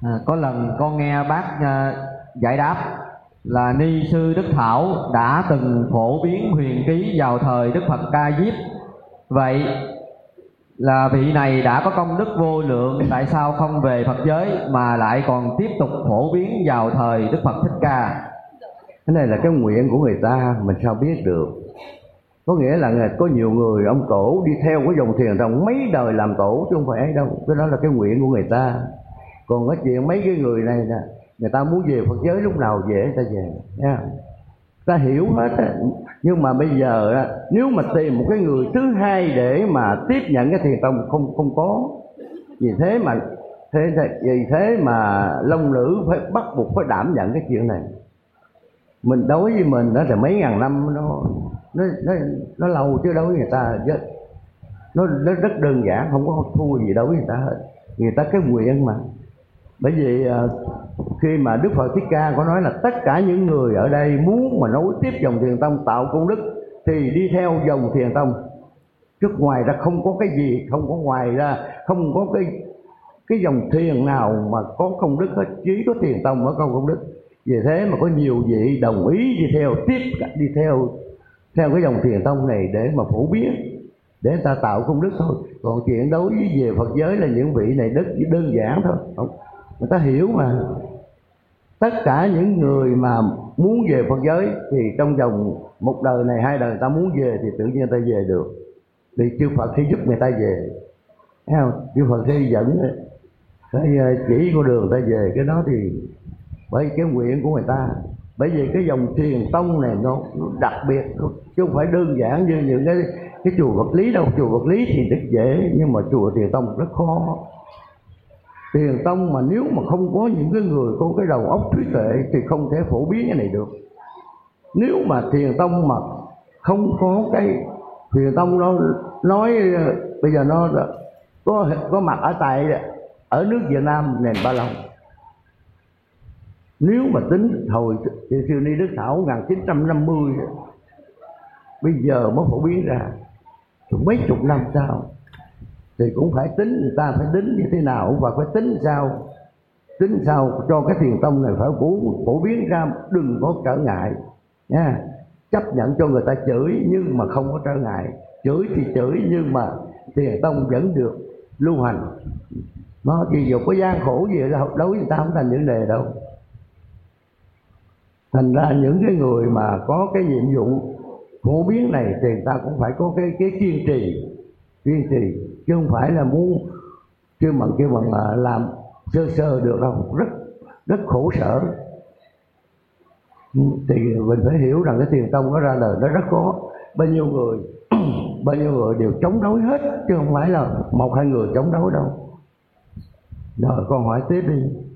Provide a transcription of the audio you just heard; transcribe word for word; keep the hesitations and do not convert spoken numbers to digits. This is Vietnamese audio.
À, có lần con nghe bác à, giải đáp là Ni sư Đức Thảo đã từng phổ biến huyền ký vào thời Đức Phật Ca Diếp. Vậy là vị này đã có công đức vô lượng, tại sao không về Phật giới mà lại còn tiếp tục phổ biến vào thời Đức Phật Thích Ca? Cái này là cái nguyện của người ta, mình sao biết được. Có nghĩa là có nhiều người ông tổ đi theo cái dòng thiền trong mấy đời làm tổ chứ không phải ấy đâu. Cái đó là cái nguyện của người ta. Còn cái chuyện mấy cái người này nè, người ta muốn về Phật giới lúc nào về người ta về nha. Ta hiểu hết á. Nhưng mà bây giờ á, nếu mà tìm một cái người thứ hai để mà tiếp nhận cái thiền tông không không có. Vì thế mà thế, vì thế mà long nữ phải bắt buộc phải đảm nhận cái chuyện này. Mình đối với mình đó là mấy ngàn năm nó nó nó, nó lâu chứ đối với người ta chứ nó, nó rất đơn giản, không có thua gì đối với người ta hết. Người ta cái nguyện mà. Bởi vì khi mà Đức Phật Thích Ca có nói là tất cả những người ở đây muốn mà nối tiếp dòng thiền tông tạo công đức thì đi theo dòng thiền tông, chứ ngoài ra không có cái gì, không có ngoài ra không có cái cái dòng thiền nào mà có công đức hết, chỉ có thiền tông mới có công đức. Vì thế mà có nhiều vị đồng ý đi theo tiếp đi theo theo cái dòng thiền tông này để mà phổ biến, để người ta tạo công đức thôi. Còn chuyện đối với về Phật giới là những vị này rất đơn giản thôi, không, người ta hiểu mà. Tất cả những người mà muốn về Phật giới thì trong vòng một đời này, hai đời người ta muốn về thì tự nhiên người ta về được, thì chư Phật sẽ giúp người ta về, thấy không? Chư Phật sẽ dẫn, sẽ chỉ con đường người ta về. Cái đó thì bởi cái nguyện của người ta. Bởi vì cái dòng thiền tông này nó, nó đặc biệt, chứ không phải đơn giản như những cái cái chùa vật lý đâu. Chùa vật lý thì rất dễ, nhưng mà chùa thiền tông rất khó. Thiền tông mà nếu mà không có những cái người có cái đầu óc trí tuệ thì không thể phổ biến cái này được. Nếu mà thiền tông mà không có cái thiền tông nó nói bây giờ nó có có mặt ở tại ở nước Việt Nam nền Ba Lan. Nếu mà tính hồi Sư Ni Đức Thảo một nghìn chín trăm năm mươi bây giờ mới phổ biến ra, mấy chục năm sau thì cũng phải tính, người ta phải tính như thế nào và phải tính sao, tính sao cho cái thiền tông này phải phổ, phổ biến ra, đừng có trở ngại nha. Chấp nhận cho người ta chửi nhưng mà không có trở ngại, chửi thì chửi nhưng mà thiền tông vẫn được lưu hành. Nó chỉ dù có gian khổ gì là đối với người ta không thành vấn đề đâu. Thành ra những cái người mà có cái nhiệm vụ phổ biến này thì người ta cũng phải có cái cái kiên trì, kiên trì chứ không phải là muốn kêu bằng kêu bằng làm sơ sơ được đâu, rất rất khổ sở. Thì mình phải hiểu rằng cái thiền tông nó ra đời nó rất khó. Bao nhiêu người bao nhiêu người đều chống đối hết chứ không phải là một hai người chống đối đâu. Rồi con hỏi tiếp đi.